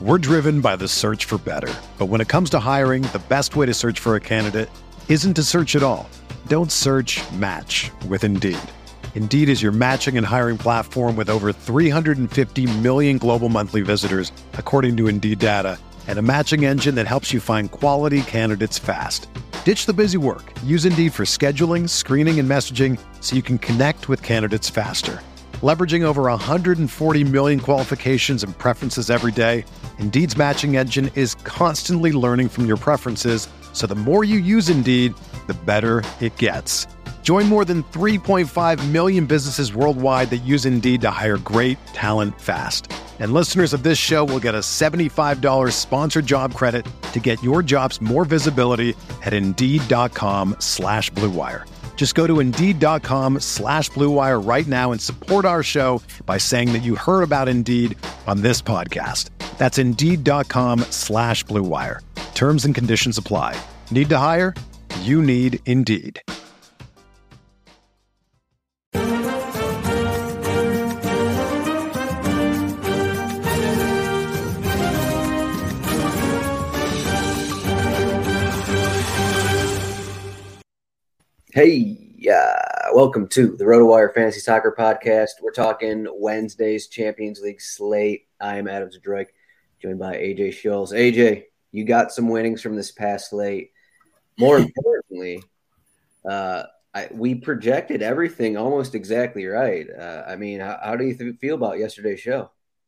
We're driven by the search for better. But when it comes to hiring, the best way to search for a candidate isn't to search at all. Don't search, match with Indeed. Indeed is your matching and hiring platform with over 350 million global monthly visitors, according to Indeed data, and a matching engine that helps you find quality candidates fast. Ditch the busy work. Use Indeed for scheduling, screening, and messaging so you can connect with candidates faster. Leveraging over 140 million qualifications and preferences every day, Indeed's matching engine is constantly learning from your preferences, so the more you use Indeed, the better it gets. Join more than 3.5 million businesses worldwide that use Indeed to hire great talent fast. And listeners of this show will get a $75 sponsored job credit to get your jobs more visibility at Indeed.com/Blue Wire. Just go to Indeed.com/Blue Wire right now and support our show by saying that you heard about Indeed on this podcast. That's Indeed.com/Blue Wire. Terms and conditions apply. Need to hire? You need Indeed. Hey, welcome to the RotoWire Fantasy Soccer Podcast. We're talking Wednesday's Champions League slate. I am Adam Zdroik, joined by AJ Schultz. AJ, you got some winnings from this past slate. More importantly, we projected everything almost exactly right. How do you feel about yesterday's show?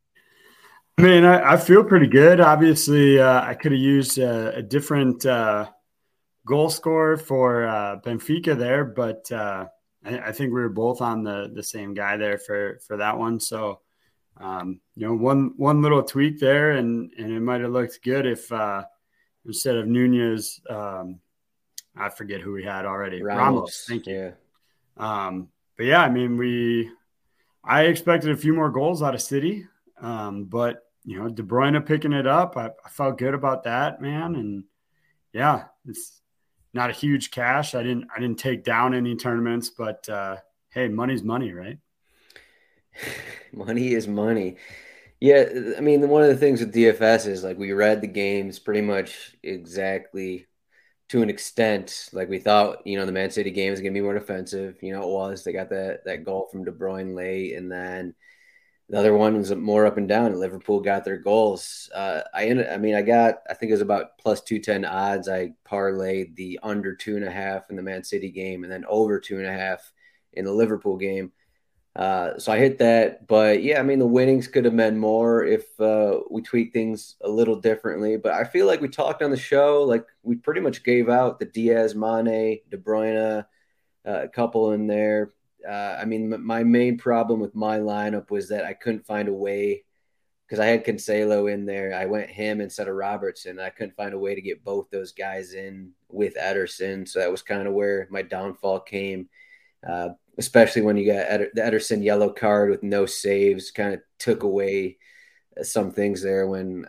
I feel pretty good. Obviously, I could have used a different goal scorer for Benfica there, but I think we were both on the same guy there for that one. So, one little tweak there, and it might have looked good if instead of Nunez, I forget who we had already. Ramos. Thank you. Yeah. But yeah, I expected a few more goals out of City, but De Bruyne picking it up, I felt good about that, man. And yeah, it's not a huge cash. I didn't take down any tournaments, but hey, money's money, right? Money is money. Yeah, one of the things with DFS is we read the games pretty much exactly to an extent. We thought, the Man City game was going to be more defensive. It was. They got that goal from De Bruyne late, and then the other one was more up and down. Liverpool got their goals. I think it was about plus 210 odds. I parlayed the under 2.5 in the Man City game and then over 2.5 in the Liverpool game. So I hit that. But yeah, the winnings could have been more if we tweaked things a little differently. But I feel like we talked on the show, we pretty much gave out the Diaz, Mane, De Bruyne, a couple in there. My main problem with my lineup was that I couldn't find a way, because I had Cancelo in there. I went him instead of Robertson. I couldn't find a way to get both those guys in with Ederson. So that was kind of where my downfall came, especially when you got the Ederson yellow card with no saves, kind of took away some things there when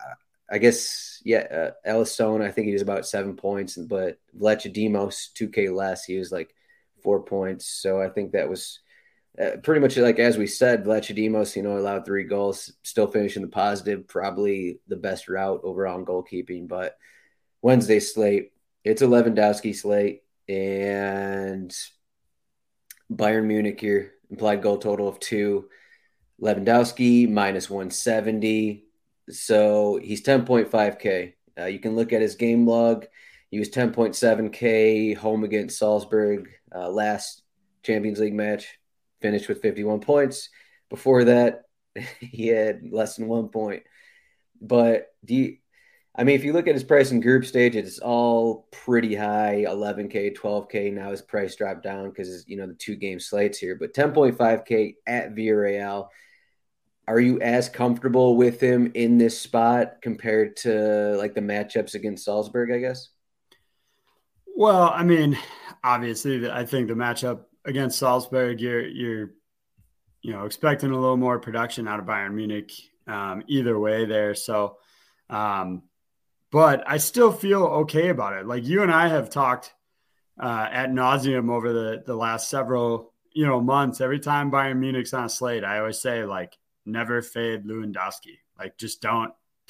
Alisson, I think he was about 7 points, but Vlachodimos, 2K less. He was 4 points. So I think that was pretty much as we said, Vlachodimos, allowed 3 goals, still finishing the positive, probably the best route overall in goalkeeping. But Wednesday slate, it's a Lewandowski slate, and Bayern Munich here, implied goal total of 2. Lewandowski minus 170. So he's 10.5K. You can look at his game log. He was 10.7K home against Salzburg last Champions League match, finished with 51 points. Before that, he had less than 1 point. But if you look at his price in group stage, it's all pretty high, 11K, 12K. Now his price dropped down because, the 2-game slates here. But 10.5K at Villarreal. Are you as comfortable with him in this spot compared to the matchups against Salzburg, I guess? Well, obviously, I think the matchup against Salzburg, you're expecting a little more production out of Bayern Munich either way there. So, but I still feel okay about it. You and I have talked ad nauseum over the last several months. Every time Bayern Munich's on a slate, I always say never fade Lewandowski. Just don't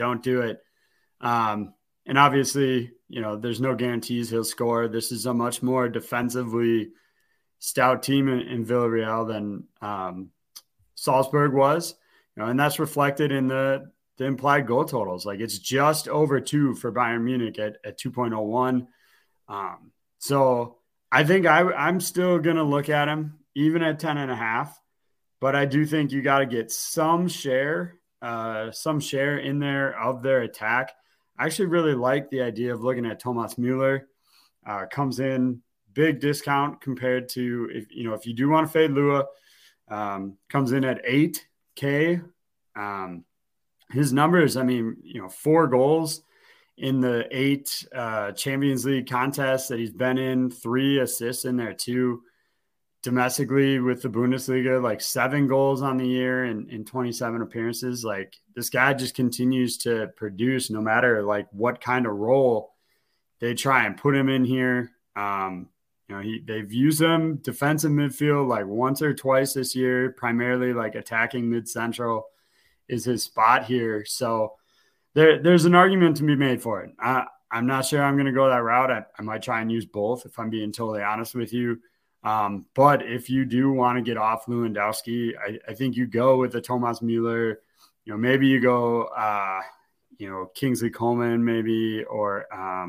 don't do it. And obviously, there's no guarantees he'll score. This is a much more defensively stout team in Villarreal than Salzburg was, and that's reflected in the implied goal totals. Like, it's just over 2 for Bayern Munich at 2.01. So I think I'm still going to look at him even at 10.5, but I do think you got to get some share in there of their attack. I actually really like the idea of looking at Thomas Müller. Comes in big discount compared to if you do want to fade Lua. Comes in at 8K. His numbers, 4 goals in the 8 Champions League contests that he's been in, 3 assists in there too. Domestically with the Bundesliga, like 7 goals on the year in 27 appearances. Like, this guy just continues to produce no matter like what kind of role they try and put him in here. They've used him defensive midfield like once or twice this year, primarily like attacking mid-central is his spot here. So there's an argument to be made for it. I'm not sure I'm going to go that route. I might try and use both if I'm being totally honest with you. But if you do want to get off Lewandowski, I think you go with the Thomas Müller. Maybe you go, Kingsley Coman, maybe, or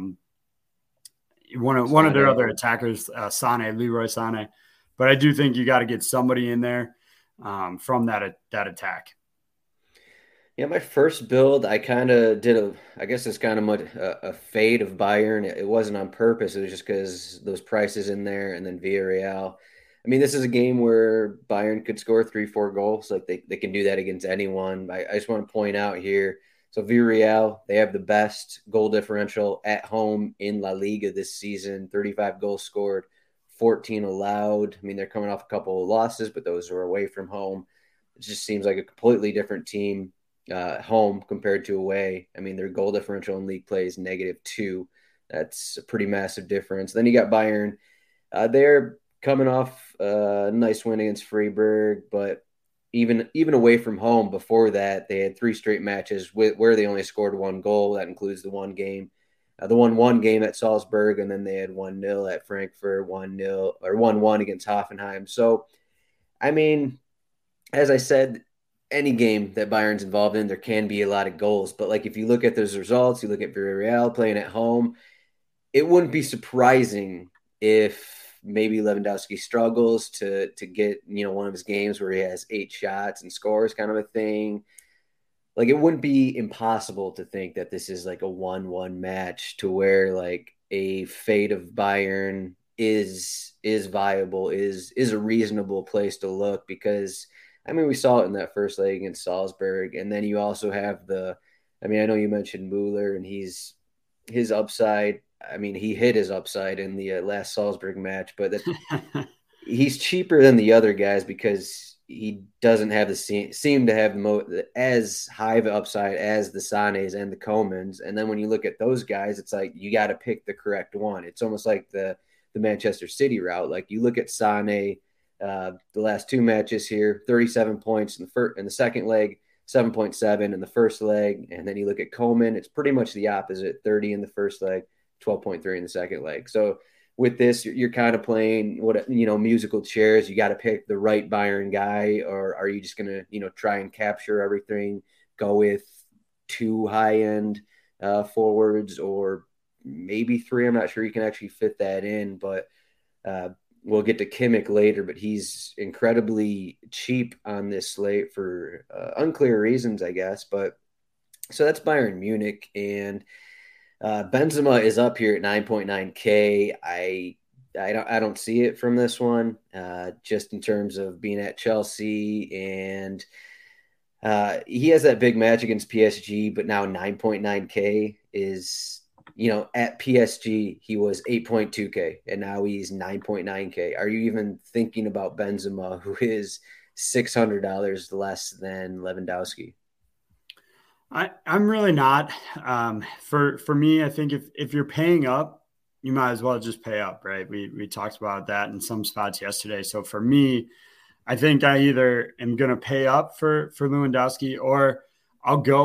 one of their other attackers, Leroy Sané. But I do think you got to get somebody in there from that attack. Yeah, my first build, I kind of did I guess it's kind of a fade of Bayern. It wasn't on purpose. It was just because those prices in there, and then Villarreal. This is a game where Bayern could score 3-4 goals. Like, they can do that against anyone. I just want to point out here, so Villarreal, they have the best goal differential at home in La Liga this season. 35 goals scored, 14 allowed. They're coming off a couple of losses, but those are away from home. It just seems like a completely different team home compared to away. Their goal differential in league play is -2. That's a pretty massive difference. Then you got Bayern. They're coming off a nice win against Freiburg, but even away from home before that, they had 3 straight matches where they only scored 1 goal. That includes the 1 game, the 1-1 game at Salzburg, and then they had 1-0 at Frankfurt, 1-0 or 1-1 against Hoffenheim. So, as I said, any game that Bayern's involved in, there can be a lot of goals. But like, if you look at those results, you look at Villarreal playing at home, it wouldn't be surprising if maybe Lewandowski struggles to get, one of his games where he has 8 shots and scores, kind of a thing. Like, it wouldn't be impossible to think that this is like a 1-1 match to where like a fate of Bayern is viable, is a reasonable place to look, because we saw it in that first leg against Salzburg. And then you also have I know you mentioned Müller and his upside. He hit his upside in the last Salzburg match, but he's cheaper than the other guys because he doesn't have seem to have as high of an upside as the Sanes and the Comans. And then when you look at those guys, it's like you got to pick the correct one. It's almost like the Manchester City route. Like, you look at Sané, the last 2 matches here, 37 points in the second leg, 7.7 in the first leg. And then you look at Coman, it's pretty much the opposite, 30 in the first leg, 12.3 in the second leg. So with this, you're kind of playing musical chairs. You got to pick the right Bayern guy, or are you just going to, try and capture everything, go with 2 high-end forwards, or maybe 3. I'm not sure you can actually fit that in, but we'll get to Kimmich later, but he's incredibly cheap on this slate for unclear reasons, I guess. But so that's Bayern Munich, and Benzema is up here at 9.9K. I don't see it from this one, just in terms of being at Chelsea, and he has that big match against PSG, but now 9.9K is, at PSG, he was 8.2K, and now he's 9.9K. Are you even thinking about Benzema, who is $600 less than Lewandowski? I'm really not. For me, I think if you're paying up, you might as well just pay up, right? We talked about that in some spots yesterday. So for me, I think I either am going to pay up for Lewandowski, or I'll go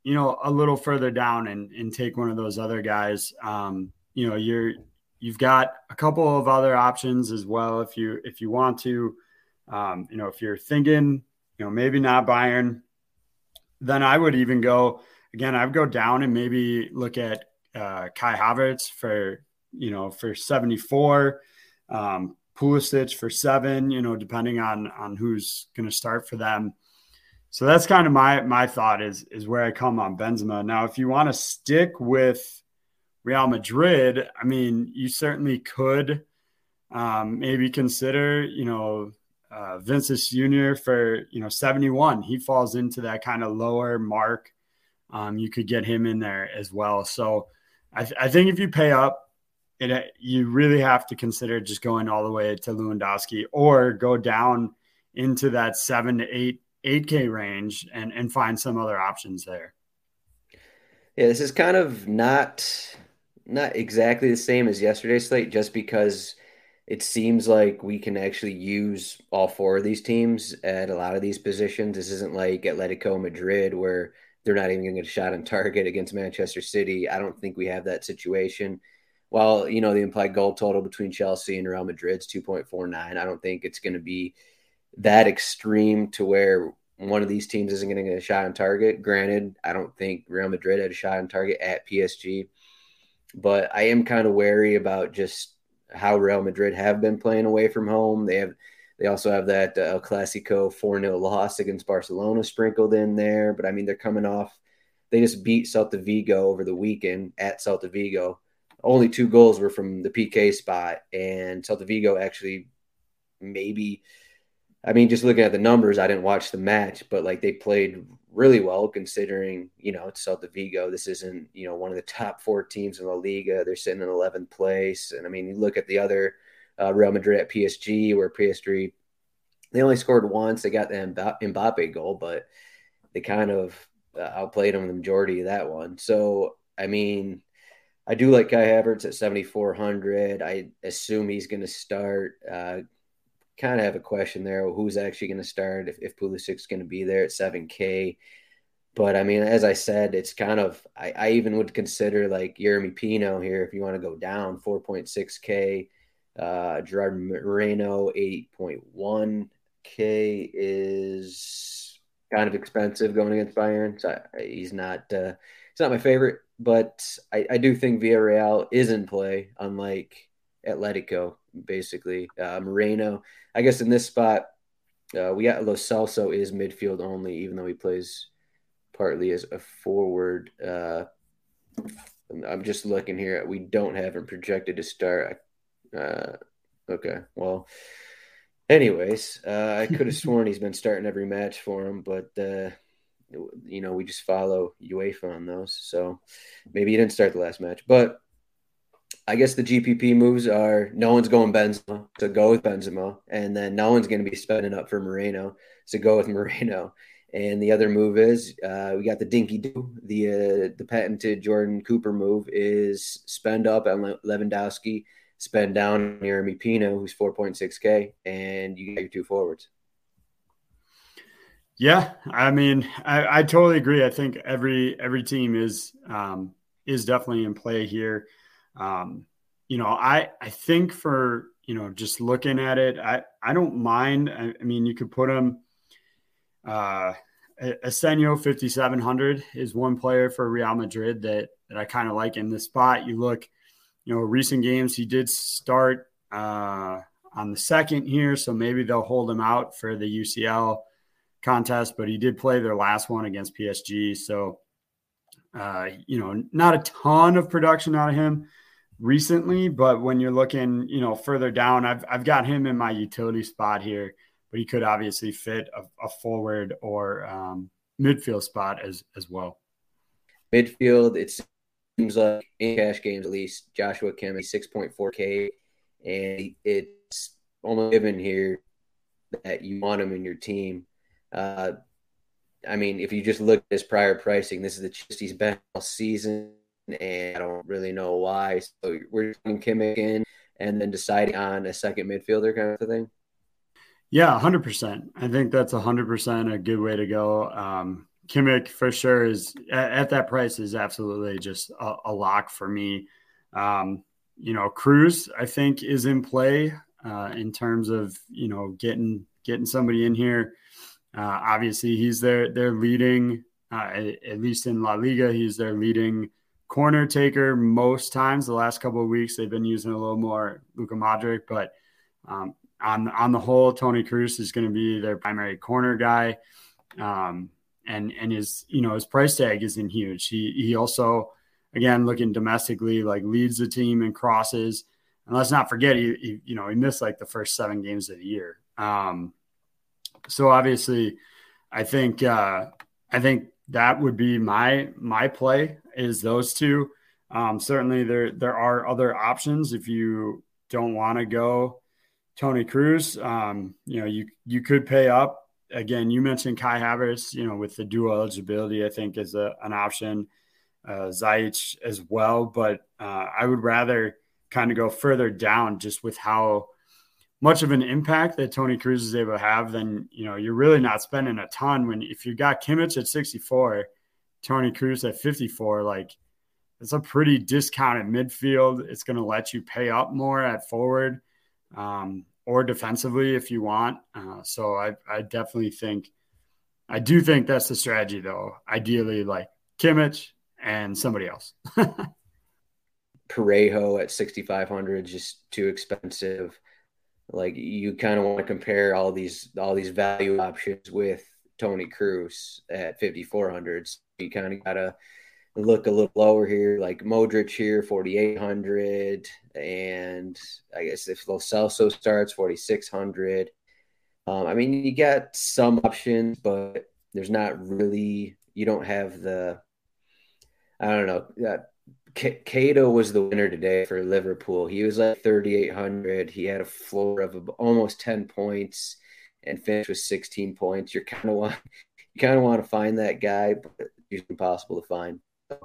a little further down and take one of those other guys. You've got a couple of other options as well if you want to. If you're thinking, maybe not Bayern, then I would even go again. I would go down and maybe look at Kai Havertz for 74, Pulisic for 7. Depending on who's going to start for them. So that's kind of my thought is where I come on Benzema. Now, if you want to stick with Real Madrid, I mean, you certainly could maybe consider, Vinicius Jr. for, 71. He falls into that kind of lower mark. You could get him in there as well. So I think if you pay up, you really have to consider just going all the way to Lewandowski or go down into that 7 to 8K range and find some other options there. Yeah, this is kind of not exactly the same as yesterday's slate, just because it seems like we can actually use all 4 of these teams at a lot of these positions. This isn't like Atletico Madrid where they're not even going to get a shot on target against Manchester City. I don't think we have that situation. While, the implied goal total between Chelsea and Real Madrid is 2.49, I don't think it's going to be that extreme to where one of these teams isn't going to get a shot on target. Granted, I don't think Real Madrid had a shot on target at PSG, but I am kind of wary about just how Real Madrid have been playing away from home. They also have that El Clasico 4-0 loss against Barcelona sprinkled in there. But I mean, they're coming off. They just beat Celta Vigo over the weekend at Celta Vigo. Only 2 goals were from the PK spot, and Celta Vigo actually just looking at the numbers, I didn't watch the match, but like they played really well considering, it's Celta Vigo. This isn't, one of the top 4 teams in La Liga. They're sitting in 11th place. And I mean, you look at the other Real Madrid at PSG, where PSG, they only scored once. They got the Mbappe goal, but they kind of outplayed them the majority of that one. So, I mean, I do like Kai Havertz at 7,400. I assume he's going to start. Kind of have a question there. Who's actually going to start if Pulisic's going to be there at 7K? But I mean, as I said, it's kind of, I even would consider like Jeremy Pino here if you want to go down 4.6K. Gerard Moreno 8.1K is kind of expensive going against Bayern. So he's not my favorite, but I do think Villarreal is in play, unlike Atletico, basically. Moreno, I guess in this spot, we got Lo Celso is midfield only, even though he plays partly as a forward. I'm just looking here. We don't have him projected to start. Okay, well, anyways, I could have sworn he's been starting every match for him, but we just follow UEFA on those. So maybe he didn't start the last match, but I guess the GPP moves are no one's going Benzema, so go with Benzema, and then no one's going to be spending up for Moreno, so go with Moreno. And the other move is we got the Dinky Do, the patented Jordan Cooper move is spend up on Lewandowski, spend down Jeremy Pino, who's 4.6K, and you got your 2 forwards. Yeah, I mean, I totally agree. I think every team is definitely in play here. I think for, just looking at it, I don't mind. I mean, you could put him, Asenio 5,700 is one player for Real Madrid that I kind of like in this spot. You look, recent games, he did start, on the 2nd here. So maybe they'll hold him out for the UCL contest, but he did play their last one against PSG. So, not a ton of production out of him recently, but when you're looking, further down, I've got him in my utility spot here, but he could obviously fit a forward or midfield spot as well. Midfield, it seems like in cash games, at least Joshua Kimmich 6.4K, and it's almost given here that you want him in your team. I mean, if you just look at his prior pricing, this is the cheapest he's been all season, and I don't really know why. So we're putting Kimmich in and then deciding on a second midfielder kind of a thing. Yeah, 100%. I think that's 100% a good way to go. Kimmich for sure is at that price is absolutely just a lock for me. Cruz, I think, is in play in terms of, getting somebody in here. Obviously, he's their leading, at least in La Liga, he's their leading corner taker most times. The last couple of weeks, they've been using a little more Luka Modric, but on the whole, Tony Cruz is going to be their primary corner guy. And his price tag isn't huge. He also, again, looking domestically, like leads the team in crosses. And let's not forget, he missed like the first 7 games of the year. So obviously, I think that would be my play is those two. Certainly, there are other options if you don't want to go Tony Cruz. You could pay up. Again, you mentioned Kai Havertz, with the dual eligibility, I think is an option. Ziyech as well, but I would rather kind of go further down just with how much of an impact that Tony Cruz is able to have. Then, you're really not spending a ton if you got Kimmich at 64, Tony Cruz at 54, like it's a pretty discounted midfield. It's going to let you pay up more at forward. Or defensively if you want. So I definitely think that's the strategy though. Ideally like Kimmich and somebody else. Parejo at 6,500 just too expensive. Like you kind of want to compare all these value options with Tony Cruz at 5,400. So you kind of gotta look a little lower here, like Modric here, 4,800, and I guess if Lo Celso starts, 4,600. You got some options, but there's not really. You don't have the. I don't know. Cato was the winner today for Liverpool. He was like 3,800. He had a floor of almost 10 points and finished with 16 points. You kind of want to find that guy, but it's impossible to find.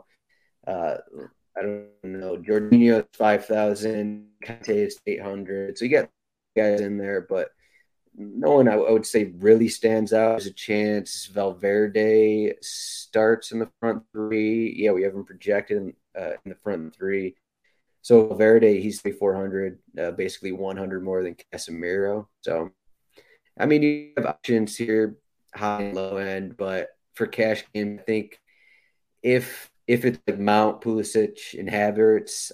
I don't know. Jorginho 5,000, Kante is 800. So you got guys in there, but no one I would say really stands out. There's a chance Valverde starts in the front 3. Yeah, we have him projected in the front 3. So Valverde, he's 3,400, basically 100 more than Casemiro. So, you have options here, high and low end, but for cash game, I think if it's like Mount, Pulisic, and Havertz,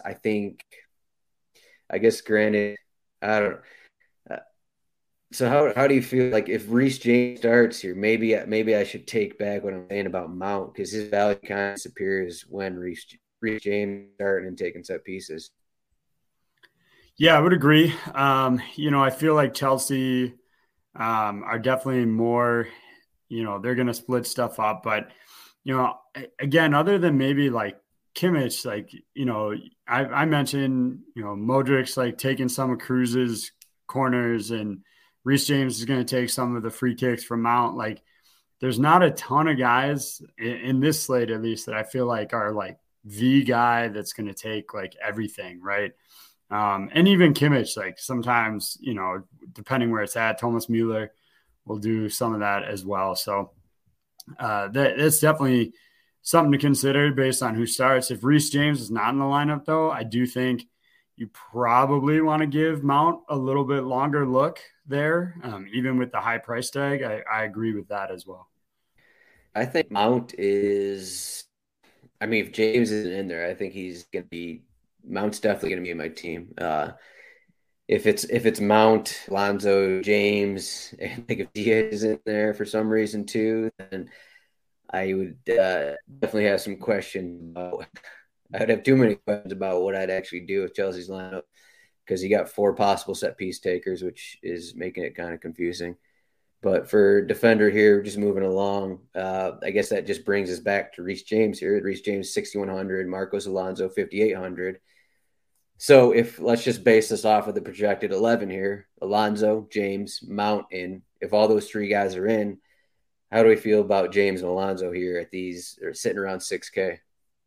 I guess granted, I don't know. So how do you feel like if Reece James starts here? Maybe I should take back what I'm saying about Mount because his value kind of disappears when Reece James starting and taking set pieces. Yeah, I would agree. I feel like Chelsea are definitely more, they're going to split stuff up, but again, other than maybe like Kimmich, like, I mentioned, Modric's like taking some of Cruz's corners and Reece James is going to take some of the free kicks from Mount. Like there's not a ton of guys in this slate, at least, that I feel like are like the guy that's going to take like everything. Right. And even Kimmich, like sometimes, depending where it's at, Thomas Müller will do some of that as well. So, that's definitely something to consider based on who starts. If Reece James is not in the lineup, though, I do think you probably want to give Mount a little bit longer look there, even with the high price tag. I agree with that as well. I think Mount is – if James isn't in there, I think he's going to be – Mount's definitely going to be in my team. If it's Mount, Alonso, James, and if Diaz is in there for some reason too, then I would definitely have some questions about. I would have too many questions about what I'd actually do with Chelsea's lineup because you got 4 possible set piece takers, which is making it kind of confusing. But for defender here, just moving along, I guess that just brings us back to Reece James here. Reece James 6,100, Marcos Alonso 5,800. So let's just base this off of the projected 11 here, Alonso, James, Mount in. If all those 3 guys are in, how do we feel about James and Alonso here at these? They're sitting around 6K.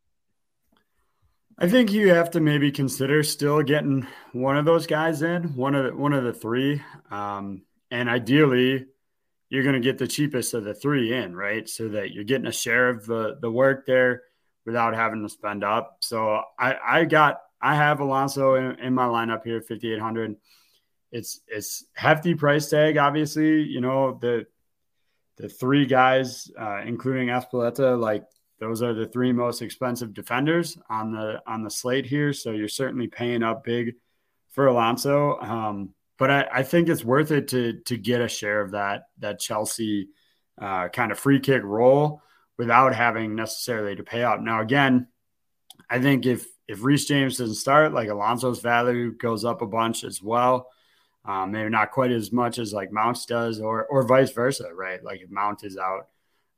I think you have to maybe consider still getting one of those guys in, one of the 3, and ideally you're going to get the cheapest of the three in, right? So that you're getting a share of the work there without having to spend up. So I have Alonso in my lineup here, 5,800. It's hefty price tag, obviously. You know, the three guys, including Espeleta, like those are the three most expensive defenders on the slate here. So you're certainly paying up big for Alonso. But I think it's worth it to get a share of that Chelsea kind of free kick role without having necessarily to pay up. Now, again, I think if Reece James doesn't start, like Alonso's value goes up a bunch as well. Maybe not quite as much as like Mounts does, or vice versa, right? Like if Mount is out,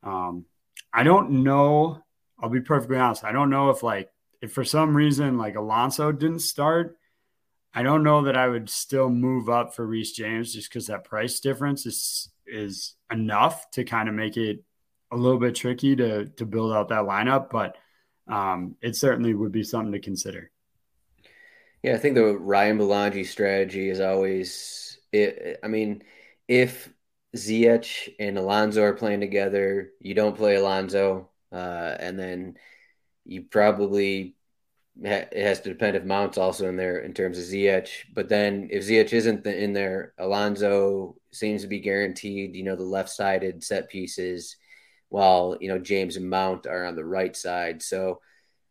I don't know. I'll be perfectly honest. I don't know if for some reason like Alonso didn't start, I don't know that I would still move up for Reece James just because that price difference is enough to kind of make it a little bit tricky to build out that lineup. But it certainly would be something to consider. Yeah, I think the Ryan Belangi strategy is always I mean, if Ziyech and Alonso are playing together, you don't play Alonso, and then you probably it has to depend if Mount's also in there in terms of Ziyech. But then if Ziyech isn't in there, Alonso seems to be guaranteed, the left-sided set pieces, while, James and Mount are on the right side. So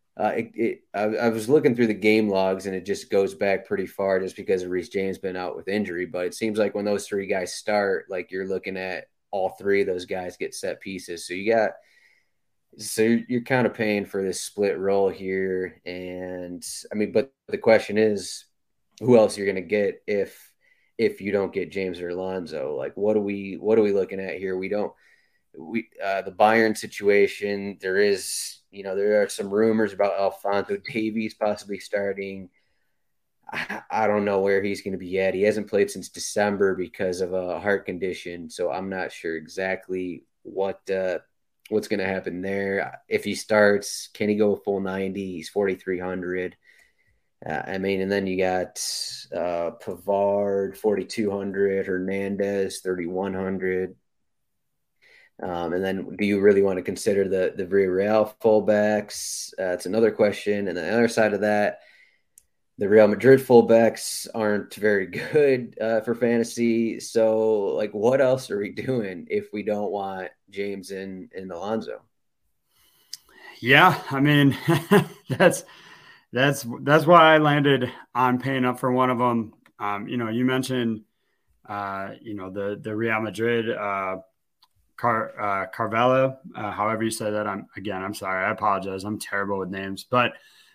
I was looking through the game logs, and it just goes back pretty far just because of Reece James been out with injury. But it seems like when those three guys start, like you're looking at all three of those guys get set pieces. So you're kind of paying for this split role here. And I mean, but the question is, who else you're going to get if you don't get James or Alonso? Like, what are we looking at here? The Bayern situation, there are some rumors about Alphonso Davies possibly starting. I don't know where he's going to be at. He hasn't played since December because of a heart condition, so I'm not sure exactly what's going to happen there. If he starts, can he go full 90? He's 4,300. And then you got Pavard, 4,200, Hernandez, 3,100. And then do you really want to consider the Villarreal fullbacks? It's another question. And the other side of that, the Real Madrid fullbacks aren't very good for fantasy. So, like, what else are we doing if we don't want James and Alonso? Yeah, I mean, that's why I landed on paying up for one of them. You mentioned, the Real Madrid Carvalho, however you say that. I'm sorry. I apologize. I'm terrible with names, but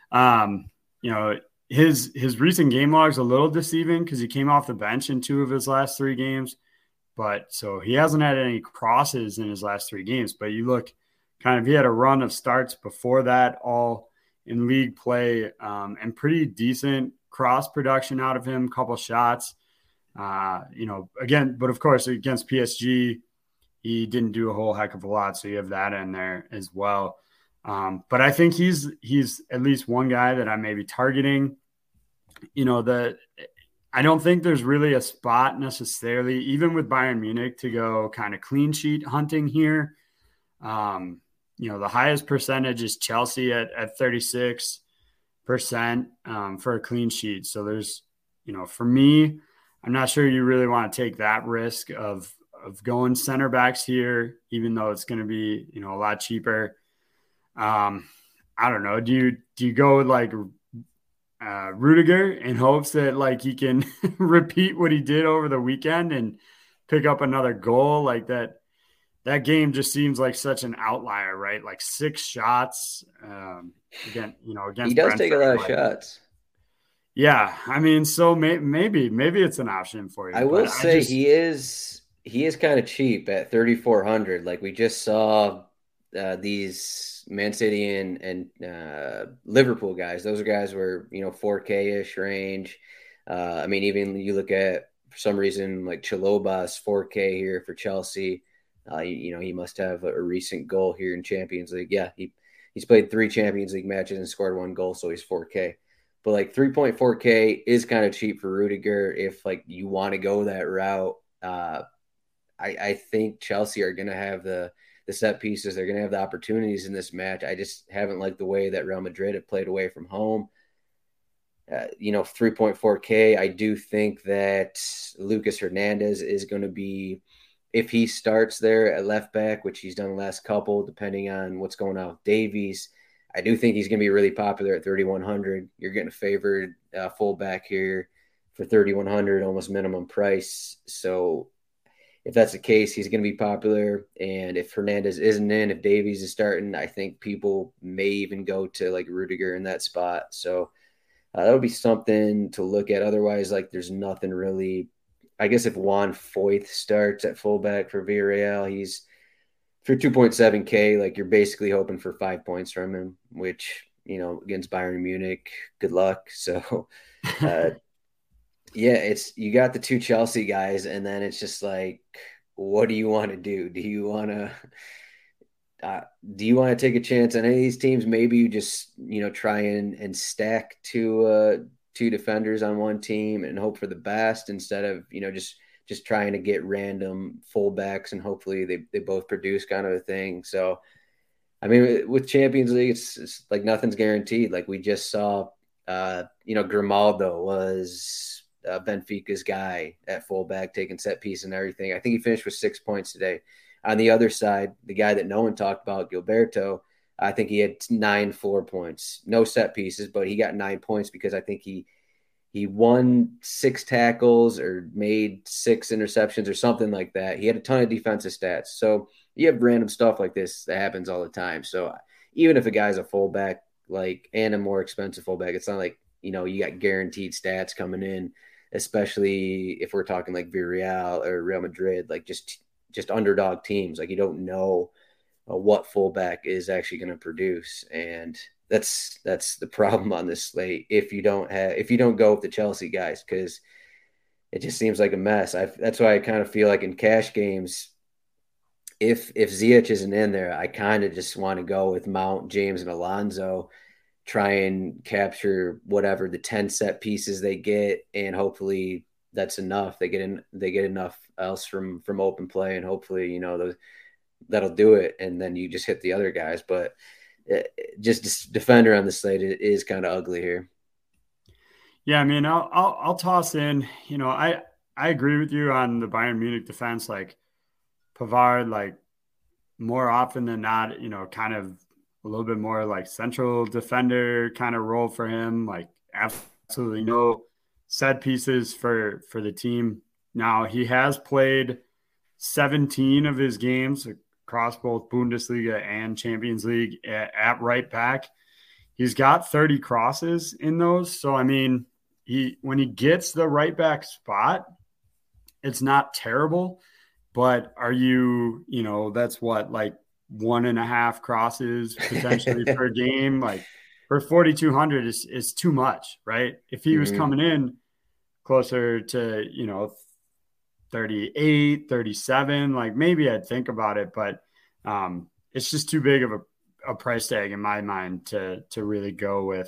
his recent game log is a little deceiving because he came off the bench in 2 of his last 3 games, but so he hasn't had any crosses in his last 3 games. But you look, he had a run of starts before that, all in league play, and pretty decent cross production out of him. Couple shots, again, but of course against PSG, he didn't do a whole heck of a lot, so you have that in there as well. But I think he's at least one guy that I may be targeting. I don't think there's really a spot necessarily, even with Bayern Munich, to go kind of clean sheet hunting here. The highest percentage is Chelsea at 36% for a clean sheet. So there's, for me, I'm not sure you really want to take that risk of going center backs here, even though it's going to be, a lot cheaper. I don't know. Do you go with like Rudiger in hopes that like he can repeat what he did over the weekend and pick up another goal? Like that game just seems like such an outlier, right? Like 6 shots against he does Brentford, take a lot of shots. Yeah, I mean, so maybe it's an option for you. I will say he is kind of cheap at 3,400. Like we just saw these Man City and Liverpool guys. Those guys were 4K-ish range. I mean, even you look at, for some reason, like Chalobah's 4K here for Chelsea. He must have a recent goal here in Champions League. Yeah, he's played 3 Champions League matches and scored 1 goal, so he's 4K. But like 3.4K is kind of cheap for Rudiger if like you want to go that route. I think Chelsea are going to have the set pieces. They're going to have the opportunities in this match. I just haven't liked the way that Real Madrid have played away from home. 3.4K. I do think that Lucas Hernandez is going to be, if he starts there at left back, which he's done the last couple, depending on what's going on with Davies, I do think he's going to be really popular at 3,100. You're getting a favored fullback here for 3,100, almost minimum price. So if that's the case, he's going to be popular. And if Hernandez isn't in, if Davies is starting, I think people may even go to like Rudiger in that spot. So that would be something to look at. Otherwise, like there's nothing really. I guess if Juan Foyth starts at fullback for Villarreal, he's for 2.7K. Like you're basically hoping for 5 points from him, which against Bayern Munich, good luck. So, yeah, you got the two Chelsea guys, and then it's just like, what do you want to do? Do you want to take a chance on any of these teams? Maybe you just try and stack two defenders on one team and hope for the best instead of just trying to get random fullbacks and hopefully they both produce kind of a thing. So I mean, with Champions League, it's like nothing's guaranteed. Like we just saw, Grimaldo was Benfica's guy at fullback, taking set piece and everything. I think he finished with 6 points today. On the other side, the guy that no one talked about, Gilberto, I think he had 9 floor points, no set pieces, but he got 9 points because I think he won 6 tackles or made 6 interceptions or something like that. He had a ton of defensive stats. So you have random stuff like this that happens all the time. So even if a guy's a fullback, and a more expensive fullback, it's not like, you got guaranteed stats coming in, especially if we're talking like Villarreal or Real Madrid, like just underdog teams. Like you don't know what fullback is actually going to produce. And that's the problem on this slate. If you don't go with the Chelsea guys, because it just seems like a mess. That's why I kind of feel like in cash games, if Ziyech isn't in there, I kind of just want to go with Mount, James, and Alonso, try and capture whatever the 10 set pieces they get, and hopefully that's enough. They get enough else from open play, and hopefully that'll do it, and then you just hit the other guys. But just defender on the slate is kind of ugly here. Yeah, I mean, I'll toss in. I agree with you on the Bayern Munich defense. Like Pavard, like more often than not, kind of a little bit more like central defender kind of role for him. Like absolutely no set pieces for the team. Now he has played 17 of his games across both Bundesliga and Champions League at right back. He's got 30 crosses in those. So, I mean, when he gets the right back spot, it's not terrible, but that's what, like 1.5 crosses potentially per game, like for 4,200 is too much, right? If he was coming in closer to, 38, 37, like maybe I'd think about it, but it's just too big of a price tag in my mind to really go with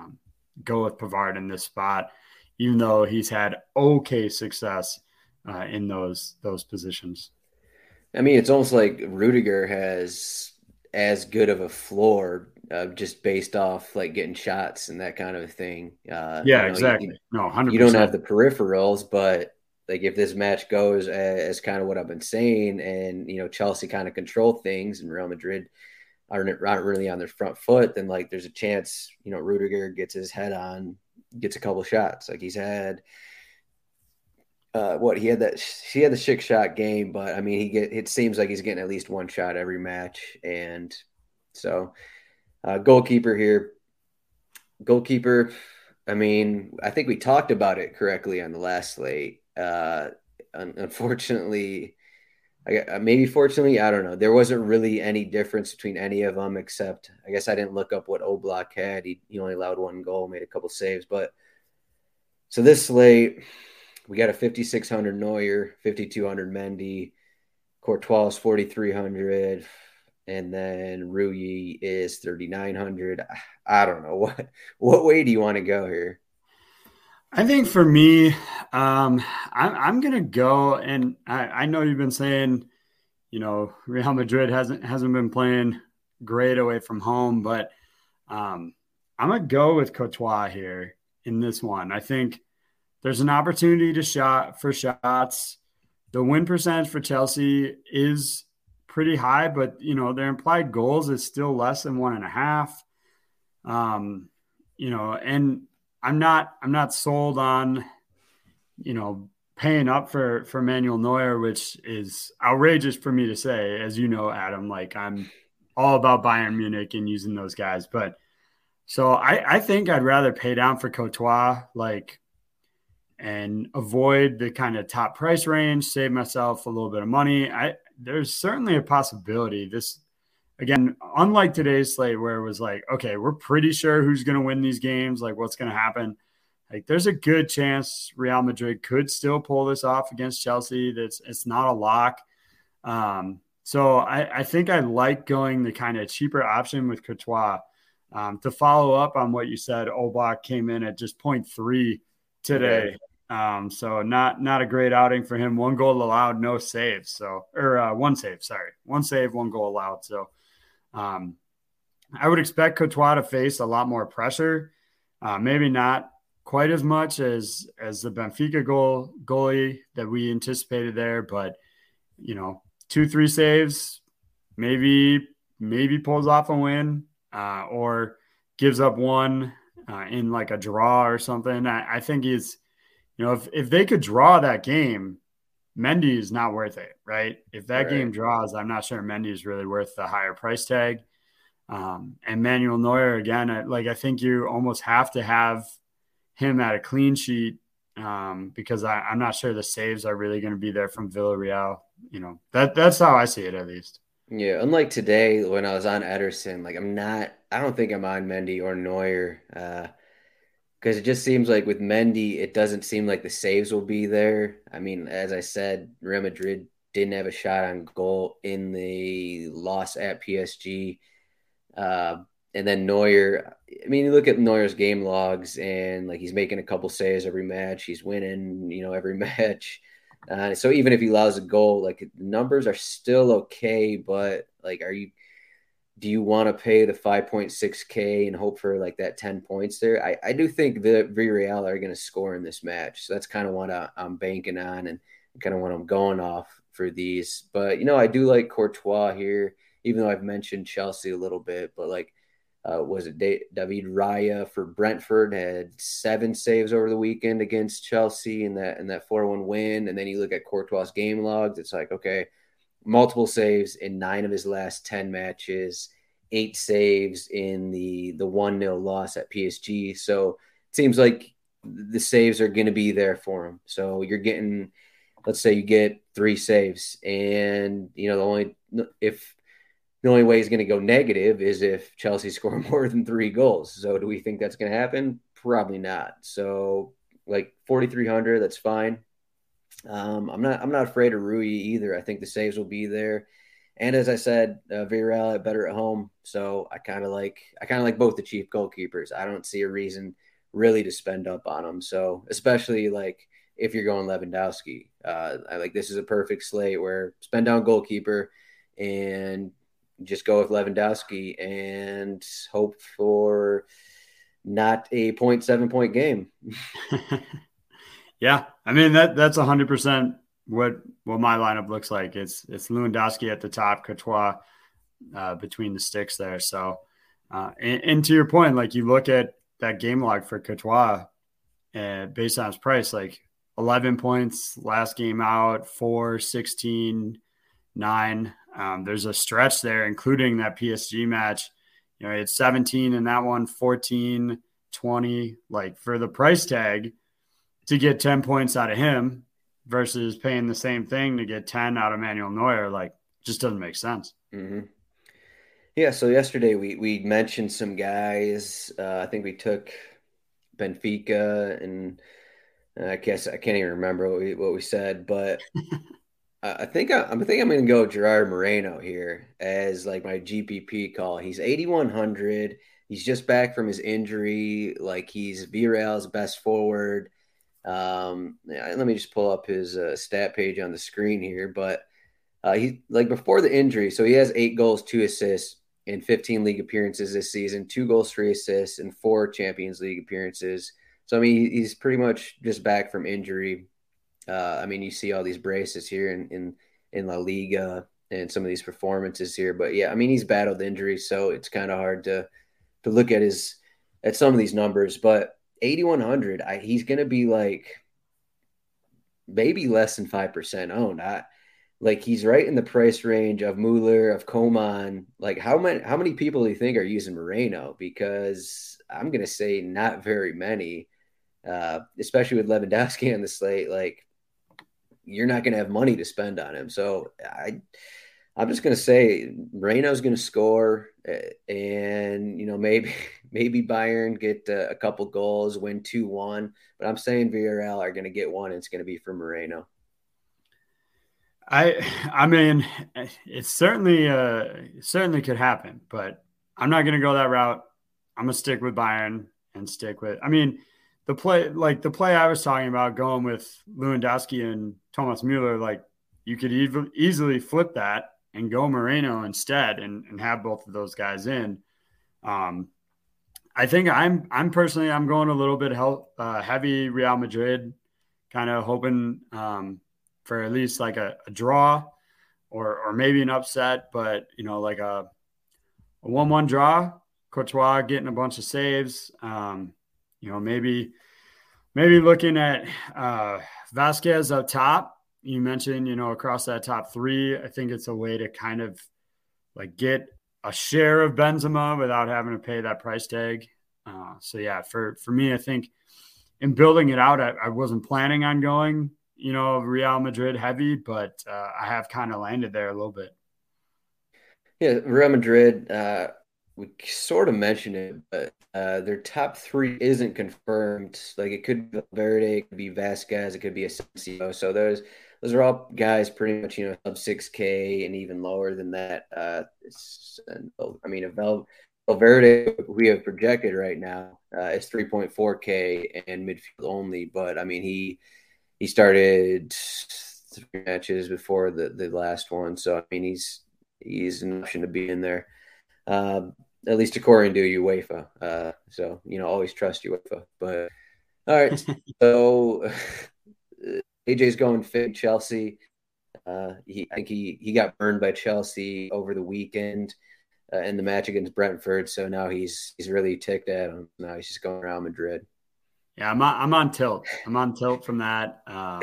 Pavard in this spot, even though he's had okay success in those positions. I mean, it's almost like Rudiger has as good of a floor just based off like getting shots and that kind of a thing. Exactly. No, 100%. You don't have the peripherals, but like if this match goes as kind of what I've been saying, and Chelsea kind of control things, and Real Madrid aren't really on their front foot, then like there's a chance Rudiger gets his head on, gets a couple shots. Like he's had he had the 6-shot game, but I mean it seems like he's getting at least one shot every match. And so goalkeeper here. I mean, I think we talked about it correctly on the last slate. Unfortunately, maybe fortunately, I don't know. There wasn't really any difference between any of them, except I guess I didn't look up what Oblak had. He only allowed 1 goal, made a couple saves. But so this slate, we got a 5,600 Neuer, 5,200 Mendy, Courtois is 4,300, and then Rui is 3,900. I don't know what way do you want to go here? I think for me, I'm gonna go, and I know you've been saying, Real Madrid hasn't been playing great away from home, but um, I'm gonna go with Courtois here in this one. I think there's an opportunity to shot for shots. The win percentage for Chelsea is pretty high, but their implied goals is still less than 1.5. Um, and I'm not sold on paying up for Manuel Neuer, which is outrageous for me to say, as you know, Adam. Like, I'm all about Bayern Munich and using those guys, but so I think I'd rather pay down for Courtois, like, and avoid the kind of top price range, save myself a little bit of money. There's certainly a possibility this. Again, unlike today's slate where it was like, okay, we're pretty sure who's going to win these games, like what's going to happen. Like, there's a good chance Real Madrid could still pull this off against Chelsea. It's not a lock. So I think I like going the kind of cheaper option with Courtois. To follow up on what you said, Oblak came in at just 0.3 today. So not a great outing for him. One goal allowed, no saves. So, or one save, sorry. One save, one goal allowed. So I would expect Courtois to face a lot more pressure. Maybe not quite as much as the Benfica goalie that we anticipated there, but 2-3 saves, maybe pulls off a win, or gives up one in like a draw or something. I think he's, if they could draw that game, Mendy is not worth it, right? If that game draws, I'm not sure Mendy is really worth the higher price tag. And Manuel Neuer, again, I think you almost have to have him at a clean sheet, because I'm not sure the saves are really going to be there from Villarreal. That's how I see it, at least. Yeah, unlike today when I was on Ederson, like I don't think I'm on Mendy or Neuer, because it just seems like with Mendy, it doesn't seem like the saves will be there. I mean, as I said, Real Madrid didn't have a shot on goal in the loss at PSG. And then Neuer, I mean, you look at Neuer's game logs and like he's making a couple saves every match. He's winning, every match. So even if he allows a goal, like the numbers are still okay, but like, do you want to pay the 5.6K and hope for like that 10 points there? I do think the Villarreal are going to score in this match. So that's kind of what I'm banking on and kind of what I'm going off for these. But, I do like Courtois here, even though I've mentioned Chelsea a little bit, but like, was it David Raya for Brentford had 7 saves over the weekend against Chelsea in that 4-1 win. And then you look at Courtois' game logs, it's like, okay, multiple saves in 9 of his last 10 matches, 8 saves in the 1-0 loss at PSG. So it seems like the saves are going to be there for him. So you're getting, let's say you get 3 saves, and the only way he's going to go negative is if Chelsea score more than 3 goals. So do we think that's going to happen? Probably not. So like 4,300, that's fine. I'm not afraid of Rui either. I think the saves will be there. And as I said, Villarreal better at home. So I kind of like both the cheap goalkeepers. I don't see a reason really to spend up on them. So especially like if you're going Lewandowski, I like this is a perfect slate where spend down goalkeeper and just go with Lewandowski and hope for not a 0.7 point game. Yeah. I mean, that's 100% what my lineup looks like. It's Lewandowski at the top, Courtois between the sticks there. So, and to your point, like you look at that game log for Courtois based on his price, like 11 points last game out, 4, 16, 9. There's a stretch there, including that PSG match. He had 17 in that one, 14, 20. Like for the price tag to get 10 points out of him versus paying the same thing to get 10 out of Manuel Neuer, like just doesn't make sense. Mm-hmm. Yeah. So yesterday we mentioned some guys. I think we took Benfica, and I guess I can't even remember what we said, but I think I'm going to go Gerard Moreno here as like my GPP call. He's 8,100. He's just back from his injury. Like he's Villarreal's best forward. Let me just pull up his stat page on the screen here. But he, like, before the injury, so he has 8 goals, 2 assists in 15 league appearances this season, 2 goals, 3 assists, and 4 Champions League appearances. So, I mean, he's pretty much just back from injury. I mean, you see all these braces here in La Liga and some of these performances here. But yeah, I mean, he's battled injury, so it's kind of hard to look at some of these numbers. But 8,100, he's going to be like maybe less than 5% owned. Like, he's right in the price range of Mueller, of Coman. Like, how many people do you think are using Moreno? Because I'm going to say not very many, especially with Lewandowski on the slate. Like, you're not going to have money to spend on him. So I'm just going to say Moreno's going to score, and, you know, maybe Bayern get a couple goals, win 2-1. But I'm saying Villarreal are going to get one, and it's going to be for Moreno. I mean, it certainly could happen, but I'm not going to go that route. I'm going to stick with Bayern and stick with, I mean, the play I was talking about, going with Lewandowski and Thomas Mueller, like, you could easily flip that and go Moreno instead and have both of those guys in. I think I'm personally going a little bit heavy Real Madrid, kind of hoping for at least like a draw or maybe an upset, but, you know, like a 1-1 draw, Courtois getting a bunch of saves. You know, maybe looking at Vasquez up top. You mentioned, you know, across that top 3, I think it's a way to kind of like get a share of Benzema without having to pay that price tag. So yeah, for me, I think in building it out, I wasn't planning on going, you know, Real Madrid heavy, but I have kind of landed there a little bit. Yeah, Real Madrid, we sort of mentioned it, but their top 3 isn't confirmed. Like, it could be Valverde, it could be Vasquez, it could be Asensio. So those are all guys pretty much, you know, sub 6K and even lower than that. I mean, Valverde, we have projected right now, is 3.4K and midfield only. But I mean, he started 3 matches before the last one, so I mean, he's an option to be in there. At least according to UEFA. So, you know, always trust UEFA. But all right, so AJ's going fit Chelsea. I think he got burned by Chelsea over the weekend in the match against Brentford. So now he's really ticked at him. Now he's just going around Madrid. Yeah, I'm on tilt. I'm on tilt from that. All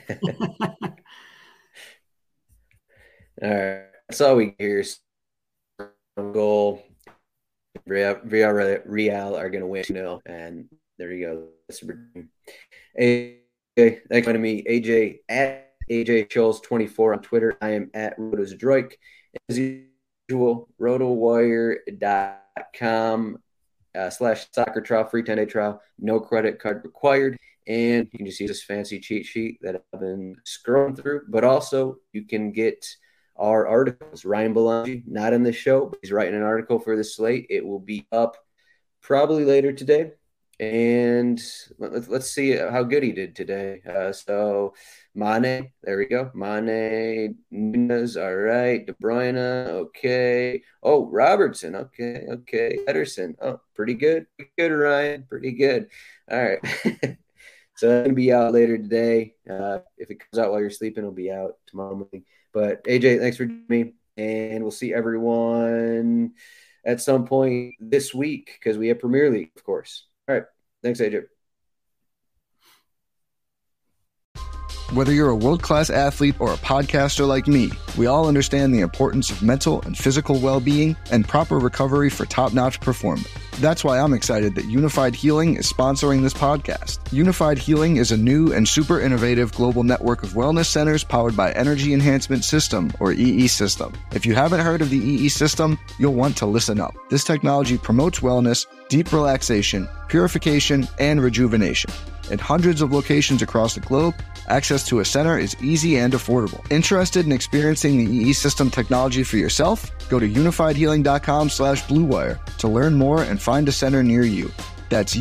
right, that's all we hear. Goal. Real are going to win 2-0, and there you go. AJ, thanks for me. AJ at AJ Scholes 24 on Twitter. I am at RotoZdroik. As usual, rotowire.com /soccer trial, free 10-day trial, no credit card required. And you can just use this fancy cheat sheet that I've been scrolling through. But also, you can get our articles. Ryan Belangi, not in the show, but he's writing an article for the slate. It will be up probably later today. And let's see how good he did today. So Mane, there we go. Mane, Nunes, all right. De Bruyne, okay. Oh, Robertson, okay. Ederson, oh, pretty good. Pretty good, Ryan. Pretty good. All right. So it's going to be out later today. If it comes out while you're sleeping, it'll be out tomorrow morning. But AJ, thanks for joining me. And we'll see everyone at some point this week because we have Premier League, of course. All right. Thanks, AJ. Whether you're a world-class athlete or a podcaster like me, we all understand the importance of mental and physical well-being and proper recovery for top-notch performance. That's why I'm excited that Unified Healing is sponsoring this podcast. Unified Healing is a new and super innovative global network of wellness centers powered by Energy Enhancement System, or EE System. If you haven't heard of the EE System, you'll want to listen up. This technology promotes wellness, deep relaxation, purification, and rejuvenation. At hundreds of locations across the globe, access to a center is easy and affordable. Interested in experiencing the EE System technology for yourself? Go to unifiedhealing.com/bluewire to learn more and find a center near you. That's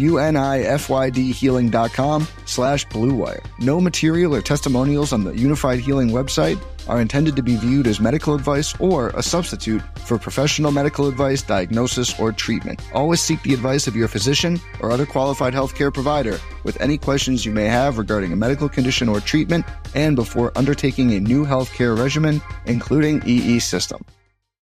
unifydhealing.com/Blue Wire. No material or testimonials on the Unified Healing website are intended to be viewed as medical advice or a substitute for professional medical advice, diagnosis, or treatment. Always seek the advice of your physician or other qualified healthcare provider with any questions you may have regarding a medical condition or treatment and before undertaking a new healthcare regimen, including EE system.